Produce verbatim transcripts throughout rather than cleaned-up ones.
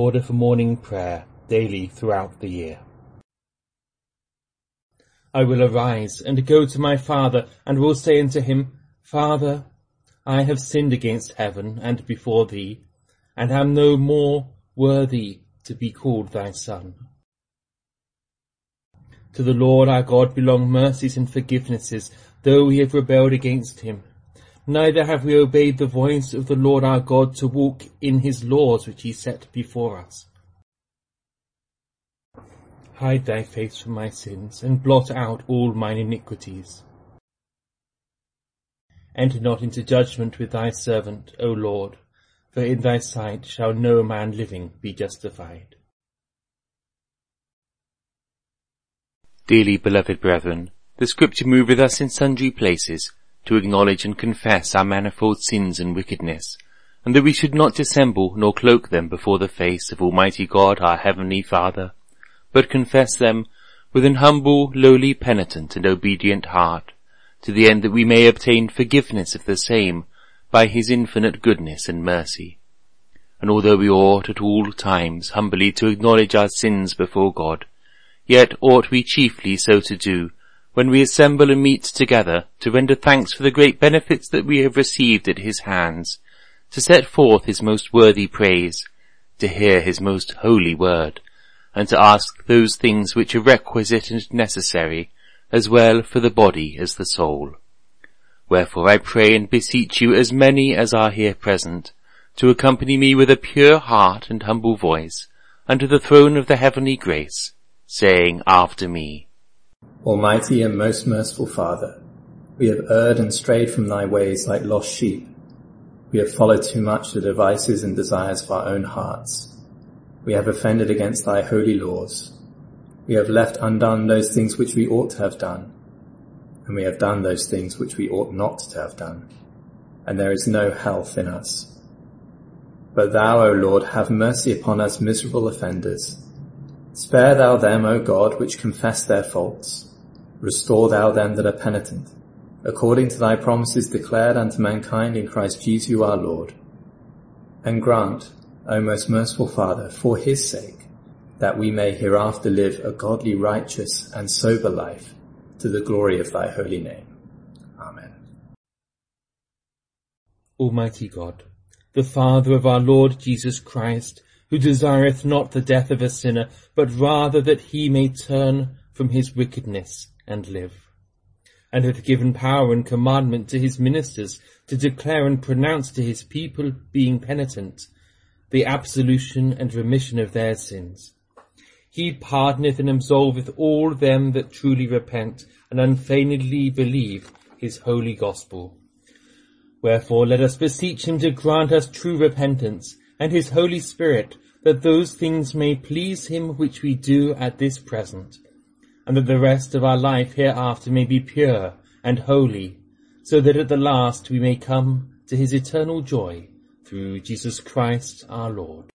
order for morning prayer daily throughout the year. I will arise and go to my father, and will say unto him, Father, I have sinned against heaven and before thee, and am no more worthy to be called thy son. To the Lord our God belong mercies and forgivenesses, though we have rebelled against him. Neither have we obeyed the voice of the Lord our God to walk in his laws which he set before us. Hide thy face from my sins, and blot out all mine iniquities. Enter not into judgment with thy servant, O Lord, for in thy sight shall no man living be justified. Dearly beloved brethren, the Scripture moveth us in sundry places to acknowledge and confess our manifold sins and wickedness, and that we should not dissemble nor cloak them before the face of Almighty God our Heavenly Father, but confess them with an humble, lowly, penitent, and obedient heart, to the end that we may obtain forgiveness of the same by his infinite goodness and mercy. And although we ought at all times humbly to acknowledge our sins before God, yet ought we chiefly so to do when we assemble and meet together to render thanks for the great benefits that we have received at his hands, to set forth his most worthy praise, to hear his most holy word, and to ask those things which are requisite and necessary, as well for the body as the soul. Wherefore I pray and beseech you, as many as are here present, to accompany me with a pure heart and humble voice unto the throne of the heavenly grace, saying after me, Almighty and most merciful Father, we have erred and strayed from thy ways like lost sheep. We have followed too much the devices and desires of our own hearts. We have offended against thy holy laws. We have left undone those things which we ought to have done, and we have done those things which we ought not to have done, and there is no health in us. But thou, O Lord, have mercy upon us miserable offenders. Spare thou them, O God, which confess their faults. Restore thou them that are penitent, according to thy promises declared unto mankind in Christ Jesus our Lord. And grant, O most merciful Father, for his sake, that we may hereafter live a godly, righteous, and sober life, to the glory of thy holy name. Amen. Almighty God, the Father of our Lord Jesus Christ, who desireth not the death of a sinner, but rather that he may turn from his wickedness and live, and hath given power and commandment to his ministers to declare and pronounce to his people, being penitent, the absolution and remission of their sins. He pardoneth and absolveth all them that truly repent and unfeignedly believe his holy gospel. Wherefore let us beseech him to grant us true repentance, and his Holy Spirit, that those things may please him which we do at this present, and that the rest of our life hereafter may be pure and holy, so that at the last we may come to his eternal joy, through Jesus Christ our Lord.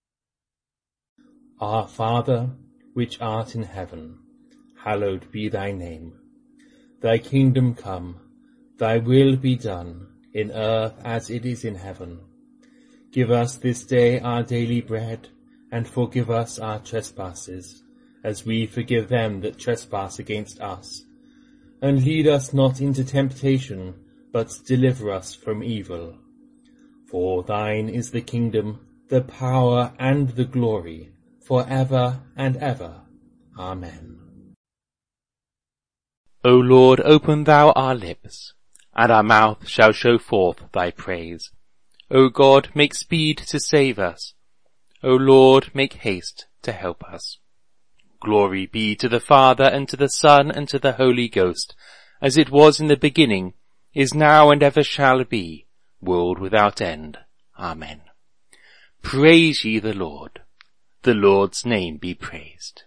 Our Father, which art in heaven, hallowed be thy name. Thy kingdom come, thy will be done, in earth as it is in heaven. Give us this day our daily bread, and forgive us our trespasses, as we forgive them that trespass against us. And lead us not into temptation, but deliver us from evil. For thine is the kingdom, the power, and the glory, for ever and ever. Amen. O Lord, open thou our lips, and our mouth shall show forth thy praise. O God, make speed to save us. O Lord, make haste to help us. Glory be to the Father, and to the Son, and to the Holy Ghost, as it was in the beginning, is now, and ever shall be, world without end. Amen. Praise ye the Lord. The Lord's name be praised.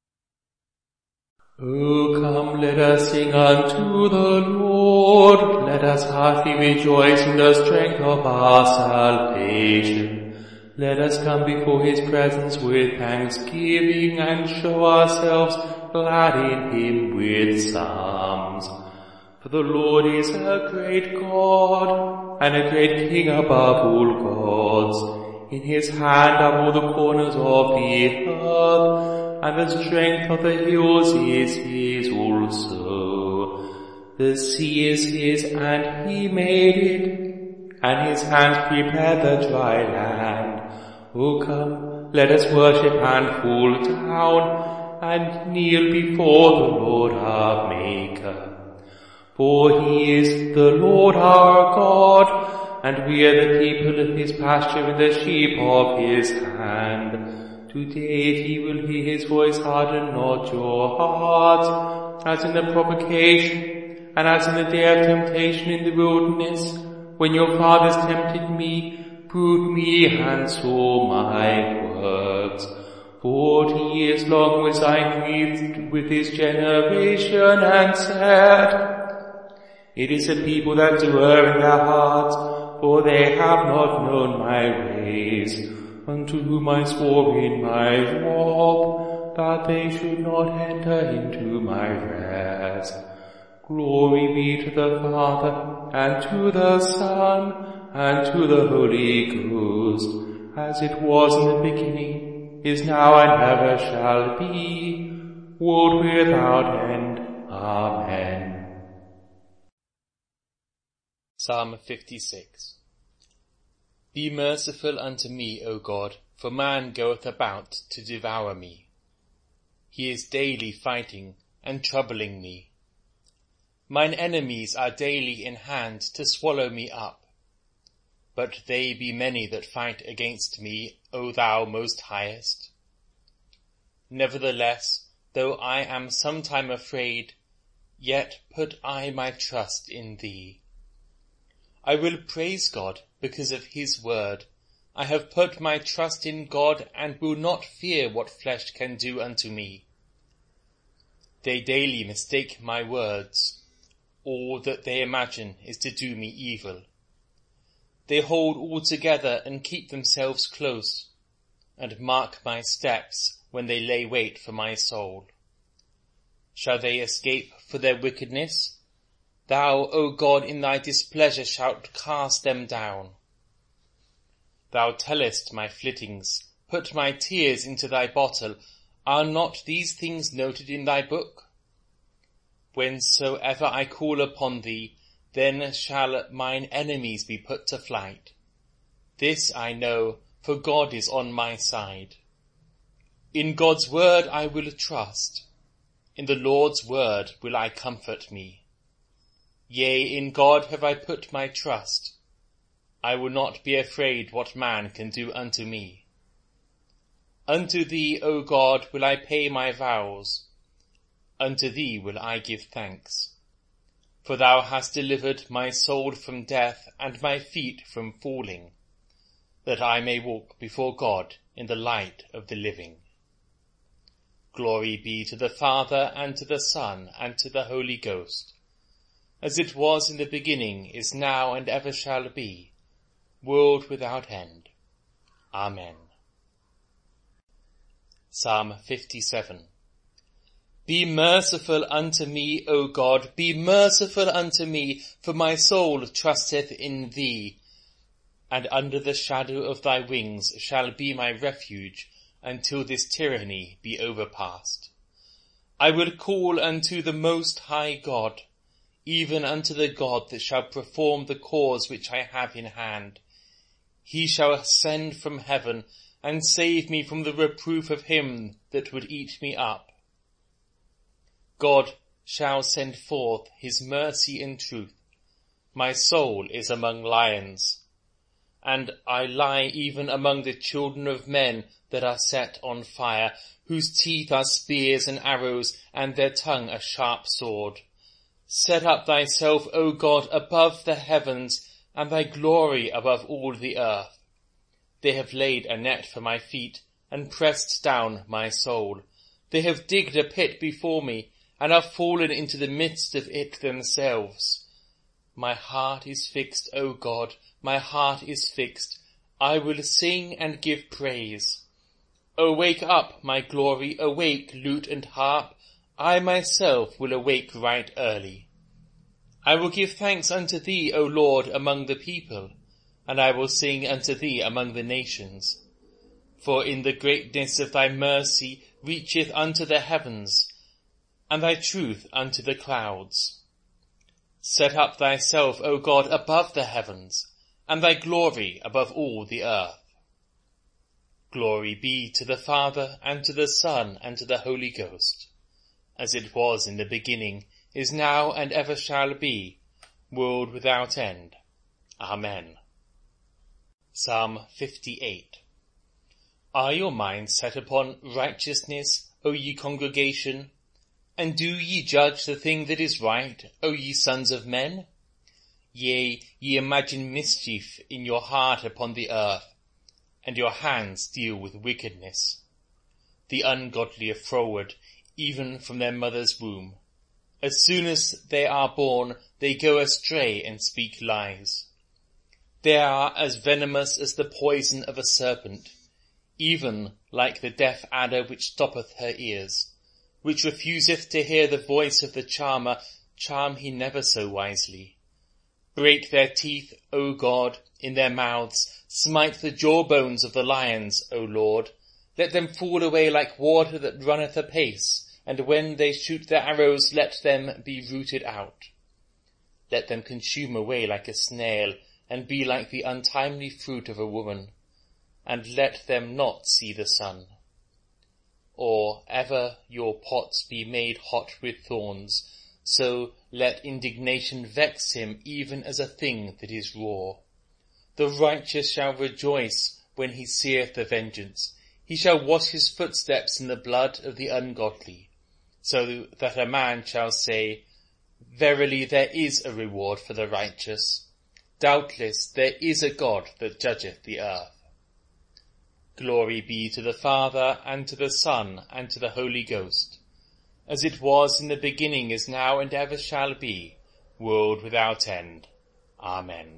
O come, let us sing unto the Lord. Let us heartily rejoice in the strength of our salvation. Let us come before his presence with thanksgiving, and show ourselves glad in him with psalms. For the Lord is a great God, and a great King above all gods. in his hand are all the corners of the earth, and the strength of the hills is his also. The sea is his, and he made it, and his hands prepared the dry land. O come, let us worship and fall down, and kneel before the Lord our Maker. For he is the Lord our God, and we are the people of his pasture and the sheep of his hand. Today he will hear his voice, harden not your hearts, as in the provocation, and as in the day of temptation in the wilderness, when your fathers tempted me, proved me, and saw my works. Forty years long was I grieved with his generation, and said, it is a people that do err in their hearts, for they have not known my ways, unto whom I swore in my wrath, that they should not enter into my rest. Glory be to the Father, and to the Son, and to the Holy Ghost, as it was in the beginning, is now, and ever shall be, world without end. Amen. Psalm fifty-six. Be merciful unto me, O God, for man goeth about to devour me. He is daily fighting and troubling me. Mine enemies are daily in hand to swallow me up. But they be many that fight against me, O thou most highest. Nevertheless, though I am sometime afraid, yet put I my trust in thee. I will praise God because of his word. I have put my trust in God, and will not fear what flesh can do unto me. They daily mistake my words. All that they imagine is to do me evil. They hold all together and keep themselves close, and mark my steps when they lay wait for my soul. Shall they escape for their wickedness? Thou, O God, in thy displeasure shalt cast them down. Thou tellest my flittings, put my tears into thy bottle. Are not these things noted in thy book? Whensoever I call upon thee, then shall mine enemies be put to flight. This I know, for God is on my side. In God's word I will trust. In the Lord's word will I comfort me. Yea, in God have I put my trust. I will not be afraid what man can do unto me. Unto thee, O God, will I pay my vows. Unto thee will I give thanks. For thou hast delivered my soul from death, and my feet from falling, that I may walk before God in the light of the living. Glory be to the Father, and to the Son, and to the Holy Ghost, as it was in the beginning, is now, and ever shall be, world without end. Amen. Psalm fifty-seven. Be merciful unto me, O God, be merciful unto me, for my soul trusteth in thee, and under the shadow of thy wings shall be my refuge, until this tyranny be overpast. I will call unto the Most High God, even unto the God that shall perform the cause which I have in hand. He shall ascend from heaven, and save me from the reproof of him that would eat me up. God shall send forth his mercy and truth. My soul is among lions, and I lie even among the children of men that are set on fire, whose teeth are spears and arrows, and their tongue a sharp sword. Set up thyself, O God, above the heavens, and thy glory above all the earth. They have laid a net for my feet, and pressed down my soul. They have digged a pit before me, and are fallen into the midst of it themselves. My heart is fixed, O God, my heart is fixed. I will sing and give praise. Awake up, my glory, awake, lute and harp. I myself will awake right early. I will give thanks unto thee, O Lord, among the people. and I will sing unto thee among the nations. For in the greatness of thy mercy reacheth unto the heavens, and thy truth unto the clouds. Set up thyself, O God, above the heavens, and thy glory above all the earth. Glory be to the Father, and to the Son, and to the Holy Ghost, as it was in the beginning, is now, and ever shall be, world without end. Amen. Psalm fifty-eight. Are your minds set upon righteousness, O ye congregation? And do ye judge the thing that is right, O ye sons of men? Yea, ye imagine mischief in your heart upon the earth, and your hands deal with wickedness. The ungodly are froward, even from their mother's womb. As soon as they are born, they go astray and speak lies. They are as venomous as the poison of a serpent, even like the deaf adder which stoppeth her ears, which refuseth to hear the voice of the charmer, charm he never so wisely. Break their teeth, O God, in their mouths, smite the jawbones of the lions, O Lord. Let them fall away like water that runneth apace, and when they shoot their arrows, let them be rooted out. Let them consume away like a snail, and be like the untimely fruit of a woman, and let them not see the sun. Or ever your pots be made hot with thorns, so let indignation vex him even as a thing that is raw. The righteous shall rejoice when he seeth the vengeance. He shall wash his footsteps in the blood of the ungodly, so that a man shall say, Verily there is a reward for the righteous. Doubtless there is a God that judgeth the earth. Glory be to the Father, and to the Son, and to the Holy Ghost, as it was in the beginning, is now, and ever shall be, world without end. Amen.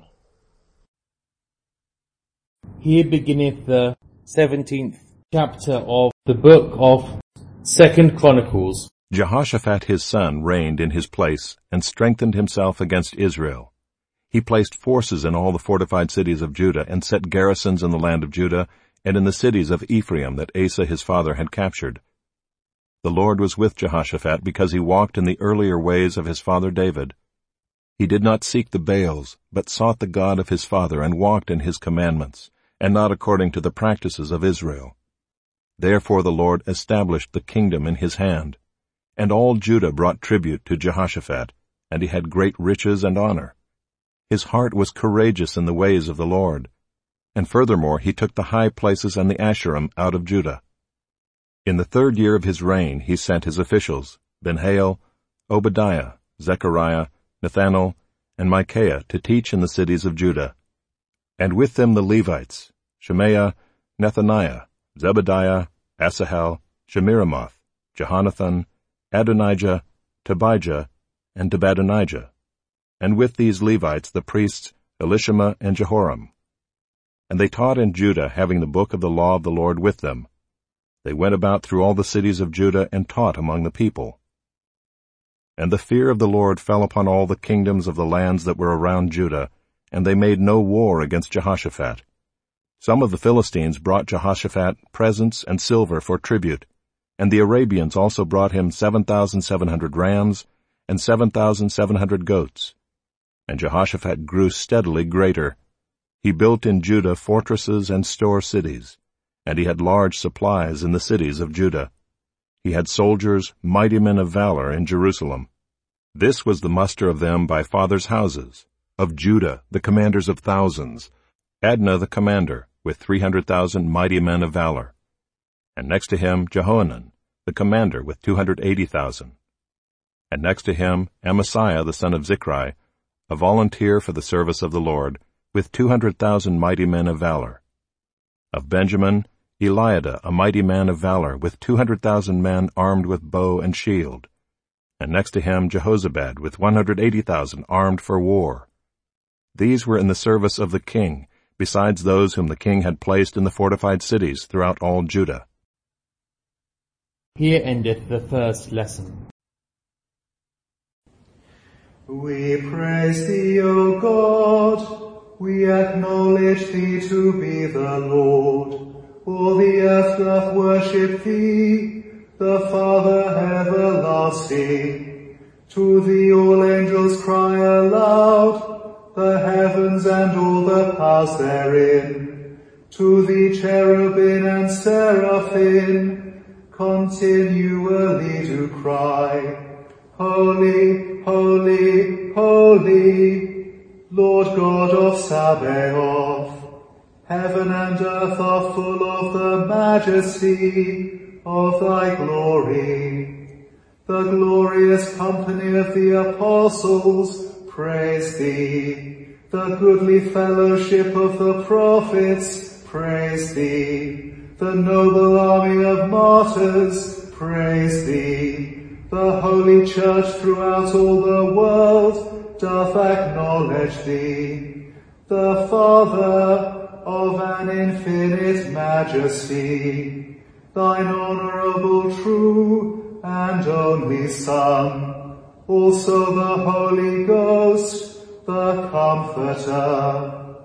Here beginneth the seventeenth chapter of the book of Second Chronicles. Jehoshaphat his son reigned in his place, and strengthened himself against Israel. He placed forces in all the fortified cities of Judah, and set garrisons in the land of Judah, and in the cities of Ephraim that Asa his father had captured. The Lord was with Jehoshaphat, because he walked in the earlier ways of his father David. He did not seek the Baals, but sought the God of his father, and walked in his commandments, and not according to the practices of Israel. Therefore the Lord established the kingdom in his hand. And all Judah brought tribute to Jehoshaphat, and he had great riches and honor. His heart was courageous in the ways of the Lord. And furthermore he took the high places and the Asherim out of Judah. In the third year of his reign he sent his officials, Benhail, Obadiah, Zechariah, Nathanael, and Micaiah, to teach in the cities of Judah. And with them the Levites, Shemaiah, Nethaniah, Zebadiah, Asahel, Shemiramoth, Jehonathan, Adonijah, Tobijah, and Tobadonijah. And with these Levites the priests Elishama and Jehoram. And they taught in Judah, having the book of the law of the Lord with them. They went about through all the cities of Judah, and taught among the people. And the fear of the Lord fell upon all the kingdoms of the lands that were around Judah, and they made no war against Jehoshaphat. Some of the Philistines brought Jehoshaphat presents and silver for tribute, and the Arabians also brought him seven thousand seven hundred rams, and seven thousand seven hundred goats. And Jehoshaphat grew steadily greater. He built in Judah fortresses and store cities, and he had large supplies in the cities of Judah. He had soldiers, mighty men of valor, in Jerusalem. This was the muster of them by fathers' houses. Of Judah, the commanders of thousands, Adnah the commander, with three hundred thousand mighty men of valor. And next to him Jehohanan, the commander, with two hundred eighty thousand. And next to him Amasiah the son of Zichri, a volunteer for the service of the Lord, with two hundred thousand mighty men of valor. Of Benjamin, Eliada, a mighty man of valor, with two hundred thousand men armed with bow and shield. And next to him Jehozabad, with one hundred eighty thousand armed for war. These were in the service of the king, besides those whom the king had placed in the fortified cities throughout all Judah. Here endeth the first lesson. We praise thee, O God. we acknowledge thee to be the Lord. All the earth doth worship thee, the Father everlasting. To thee all angels cry aloud, the heavens and all the powers therein. To thee cherubim and seraphim continually do cry, Holy, holy, holy, Lord God of Sabaoth. Heaven and earth are full of the majesty of thy glory. The glorious company of the apostles praise thee. The goodly fellowship of the prophets praise thee. The noble army of martyrs praise thee. The holy church throughout all the world doth acknowledge thee, the Father of an infinite majesty, thine honourable, true, and only Son, also the Holy Ghost, the Comforter.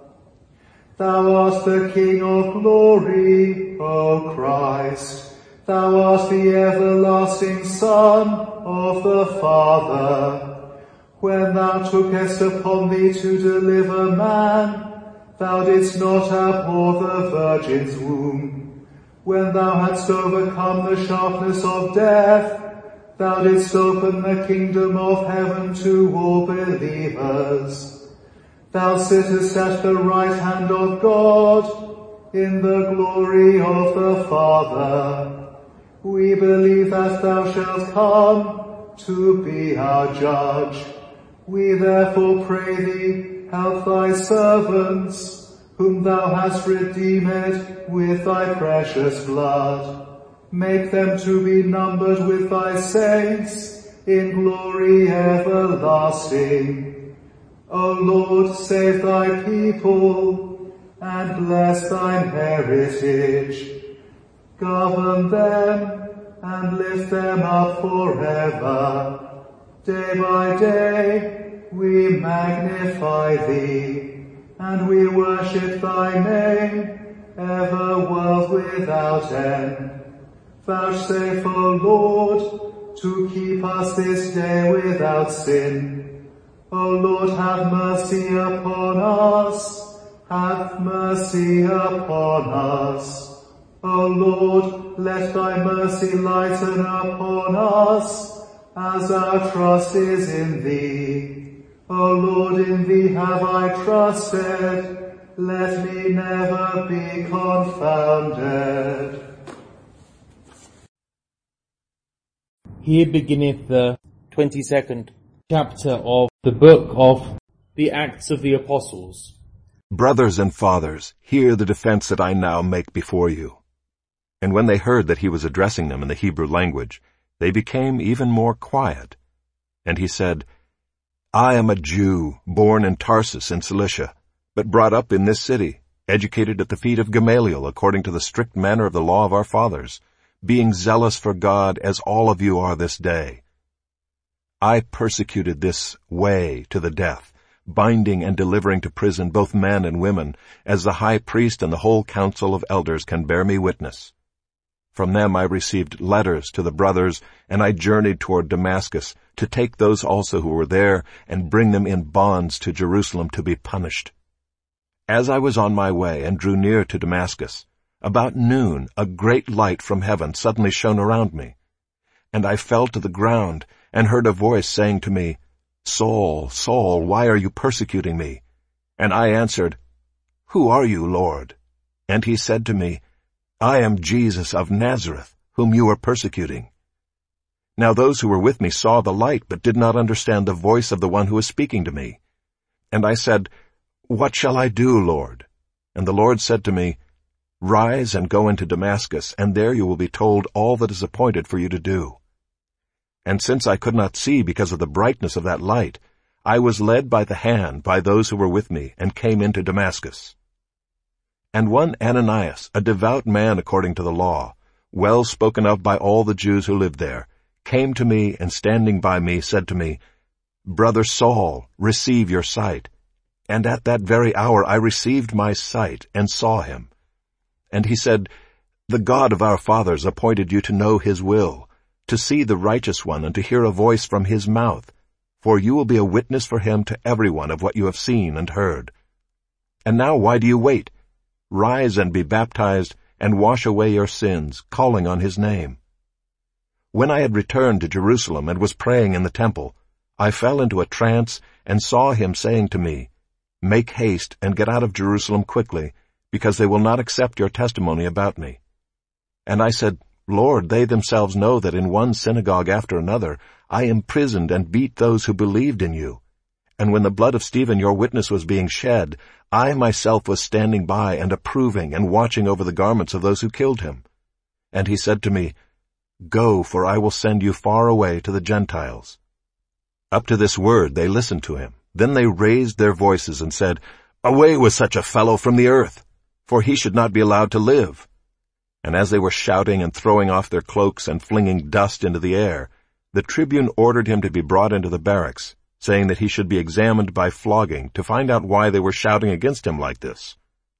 Thou art the King of glory, O Christ. Thou art the everlasting Son of the Father. When thou tookest upon thee to deliver man, thou didst not abhor the Virgin's womb. When thou hadst overcome the sharpness of death, thou didst open the kingdom of heaven to all believers. Thou sittest at the right hand of God, in the glory of the Father. We believe that thou shalt come to be our judge. We therefore pray thee, help thy servants, whom thou hast redeemed with thy precious blood. Make them to be numbered with thy saints in glory everlasting. O Lord, save thy people and bless thine heritage. Govern them and lift them up forever. Day by day we magnify thee, and we worship thy name, ever world without end. Vouchsafe, O Lord, to keep us this day without sin. O Lord, have mercy upon us, have mercy upon us. O Lord, let thy mercy lighten upon us, as our trust is in thee. O Lord, in thee have I trusted, let me never be confounded. Here beginneth the twenty-second chapter of the book of the Acts of the Apostles. Brothers and fathers, hear the defense that I now make before you. And when they heard that he was addressing them in the Hebrew language, they became even more quiet. And he said, I am a Jew, born in Tarsus in Cilicia, but brought up in this city, educated at the feet of Gamaliel according to the strict manner of the law of our fathers, being zealous for God as all of you are this day. I persecuted this way to the death, binding and delivering to prison both men and women, as the high priest and the whole council of elders can bear me witness. From them I received letters to the brothers, and I journeyed toward Damascus, to take those also who were there, and bring them in bonds to Jerusalem to be punished. As I was on my way and drew near to Damascus, about noon a great light from heaven suddenly shone around me. And I fell to the ground, and heard a voice saying to me, Saul, Saul, why are you persecuting me? And I answered, Who are you, Lord? And he said to me, I am Jesus of Nazareth, whom you are persecuting. Now those who were with me saw the light, but did not understand the voice of the one who was speaking to me. And I said, What shall I do, Lord? And the Lord said to me, Rise and go into Damascus, and there you will be told all that is appointed for you to do. And since I could not see because of the brightness of that light, I was led by the hand by those who were with me, and came into Damascus. And one Ananias, a devout man according to the law, well spoken of by all the Jews who lived there, came to me, and standing by me said to me, Brother Saul, receive your sight. and at that very hour I received my sight and saw him. And he said, The God of our fathers appointed you to know his will, to see the righteous one and to hear a voice from his mouth, for you will be a witness for him to everyone of what you have seen and heard. And now why do you wait? Rise and be baptized, and wash away your sins, calling on his name. When I had returned to Jerusalem and was praying in the temple, I fell into a trance and saw him saying to me, Make haste and get out of Jerusalem quickly, because they will not accept your testimony about me. And I said, Lord, they themselves know that in one synagogue after another I imprisoned and beat those who believed in you. And when the blood of Stephen your witness was being shed, I myself was standing by and approving and watching over the garments of those who killed him. And he said to me, Go, for I will send you far away to the Gentiles. Up to this word they listened to him. Then they raised their voices and said, Away with such a fellow from the earth, for he should not be allowed to live. And as they were shouting and throwing off their cloaks and flinging dust into the air, the tribune ordered him to be brought into the barracks, saying that he should be examined by flogging to find out why they were shouting against him like this.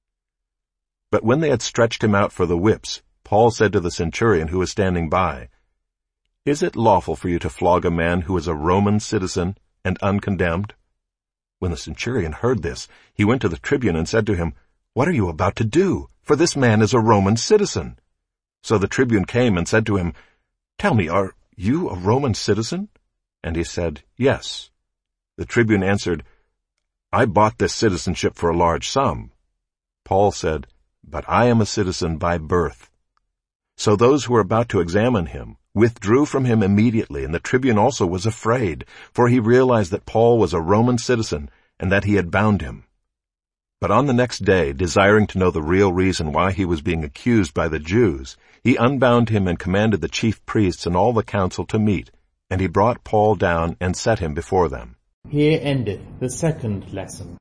But when they had stretched him out for the whips, Paul said to the centurion who was standing by, Is it lawful for you to flog a man who is a Roman citizen and uncondemned? When the centurion heard this, he went to the tribune and said to him, What are you about to do? For this man is a Roman citizen. So the tribune came and said to him, Tell me, are you a Roman citizen? And he said, Yes. The tribune answered, I bought this citizenship for a large sum. Paul said, But I am a citizen by birth. So those who were about to examine him withdrew from him immediately, and the tribune also was afraid, for he realized that Paul was a Roman citizen and that he had bound him. But on the next day, desiring to know the real reason why he was being accused by the Jews, he unbound him and commanded the chief priests and all the council to meet, and he brought Paul down and set him before them. Here endeth the second lesson.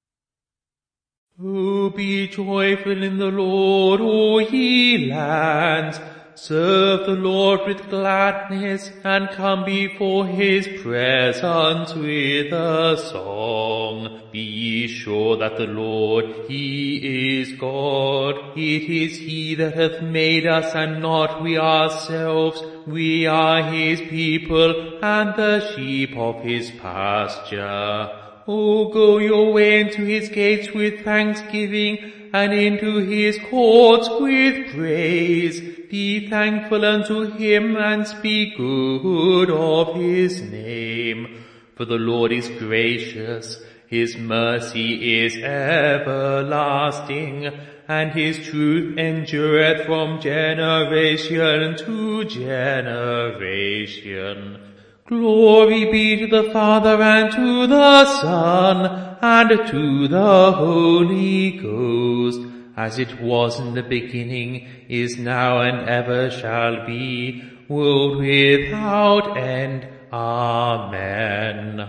Oh, be joyful in the Lord, O ye lands. Serve the Lord with gladness, and come before his presence with a song. Be ye sure that the Lord, he is God. It is he that hath made us, and not we ourselves. We are his people, and the sheep of his pasture. O go your way into his gates with thanksgiving, and into his courts with praise. Be thankful unto him, and speak good of his name. For the Lord is gracious, his mercy is everlasting, and his truth endureth from generation to generation. Glory be to the Father, and to the Son, and to the Holy Ghost, as it was in the beginning, is now, and ever shall be, world without end. Amen.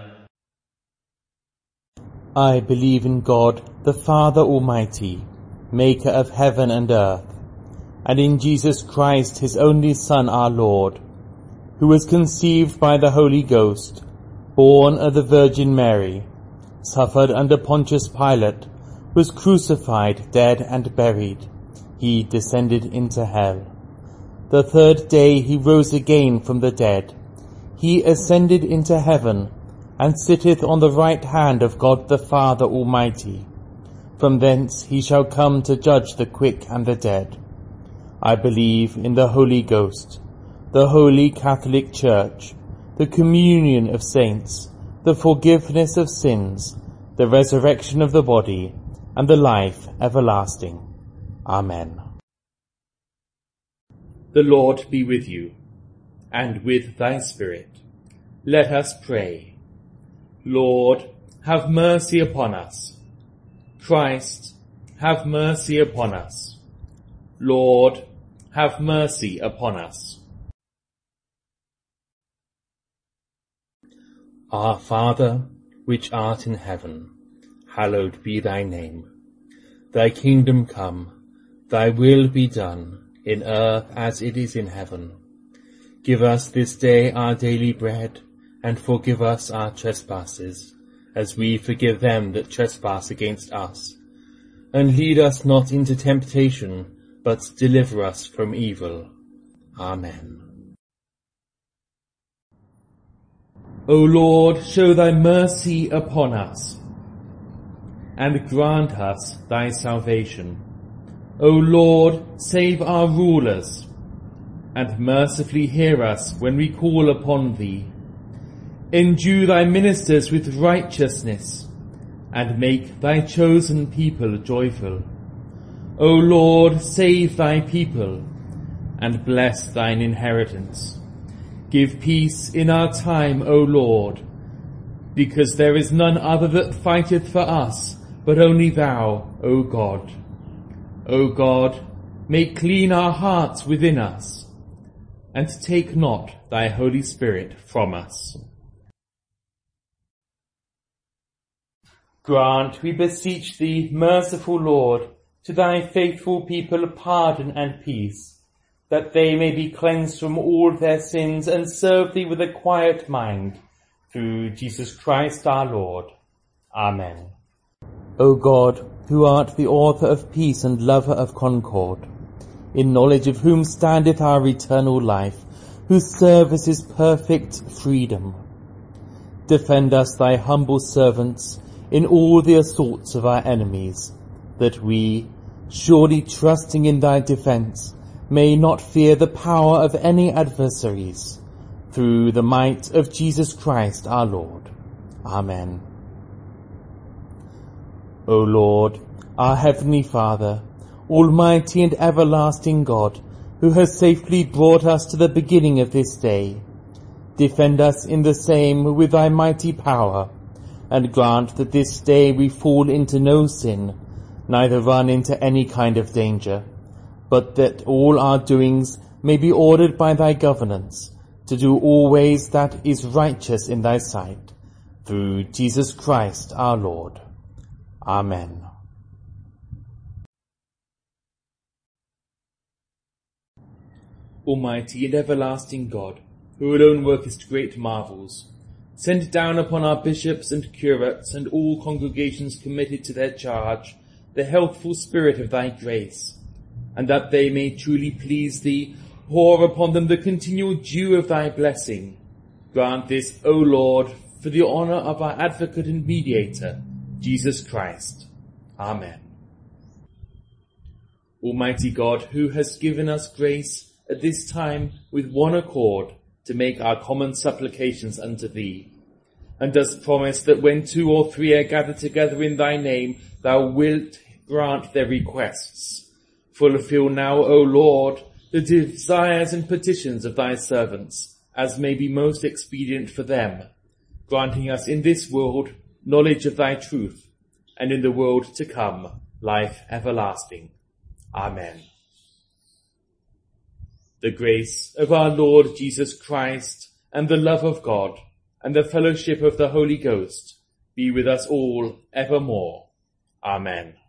I believe in God, the Father Almighty, maker of heaven and earth, and in Jesus Christ, his only Son, our Lord, who was conceived by the Holy Ghost, born of the Virgin Mary, suffered under Pontius Pilate, was crucified, dead, and buried. He descended into hell. The third day he rose again from the dead. He ascended into heaven, and sitteth on the right hand of God the Father Almighty. From thence he shall come to judge the quick and the dead. I believe in the Holy Ghost, the Holy Catholic Church, the communion of saints, the forgiveness of sins, the resurrection of the body, and the life everlasting. Amen. The Lord be with you, and with thy spirit. Let us pray. Lord, have mercy upon us. Christ, have mercy upon us. Lord, have mercy upon us. Our Father, which art in heaven, hallowed be thy name. Thy kingdom come, thy will be done, in earth as it is in heaven. Give us this day our daily bread, and forgive us our trespasses, as we forgive them that trespass against us. And lead us not into temptation, but deliver us from evil. Amen. O Lord, show thy mercy upon us, and grant us thy salvation. O Lord, save our rulers, and mercifully hear us when we call upon thee. Endue thy ministers with righteousness, and make thy chosen people joyful. O Lord, save thy people, and bless thine inheritance. Give peace in our time, O Lord, because there is none other that fighteth for us, but only thou, O God. O God, make clean our hearts within us, and take not thy Holy Spirit from us. Grant, we beseech thee, merciful Lord, to thy faithful people pardon and peace, that they may be cleansed from all their sins and serve thee with a quiet mind, through Jesus Christ our Lord. Amen. O God, who art the author of peace and lover of concord, in knowledge of whom standeth our eternal life, whose service is perfect freedom, defend us, thy humble servants, in all the assaults of our enemies, that we, surely trusting in thy defence, may not fear the power of any adversaries, through the might of Jesus Christ our Lord. Amen. O Lord, our heavenly Father, almighty and everlasting God, who has safely brought us to the beginning of this day, defend us in the same with thy mighty power, and grant that this day we fall into no sin, neither run into any kind of danger, but that all our doings may be ordered by thy governance, to do always that is righteous in thy sight, through Jesus Christ our Lord. Amen. Almighty and everlasting God, who alone workest great marvels, send down upon our bishops and curates and all congregations committed to their charge the healthful spirit of thy grace, and that they may truly please thee, pour upon them the continual dew of thy blessing. Grant this, O Lord, for the honour of our advocate and mediator, Jesus Christ. Amen. Almighty God, who hast given us grace at this time with one accord to make our common supplications unto thee, and dost promise that when two or three are gathered together in thy name, thou wilt grant their requests. Fulfill now, O Lord, the desires and petitions of thy servants, as may be most expedient for them, granting us in this world knowledge of thy truth, and in the world to come life everlasting. Amen. The grace of our Lord Jesus Christ, and the love of God, and the fellowship of the Holy Ghost be with us all evermore. Amen.